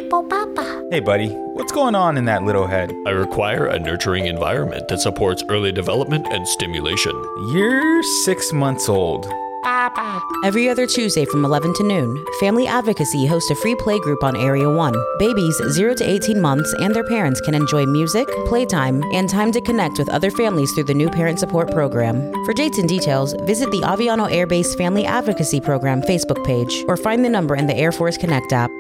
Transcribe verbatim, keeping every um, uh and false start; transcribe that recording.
Hippo Papa. Hey, buddy, what's going on in that little head? I require a nurturing environment that supports early development and stimulation. You're six months old. Papa. Every other Tuesday from eleven to noon, Family Advocacy hosts a free play group on Area one. Babies zero to eighteen months and their parents can enjoy music, playtime, and time to connect with other families through the new Parent Support Program. For dates and details, visit the Aviano Air Base Family Advocacy Program Facebook page or find the number in the Air Force Connect app.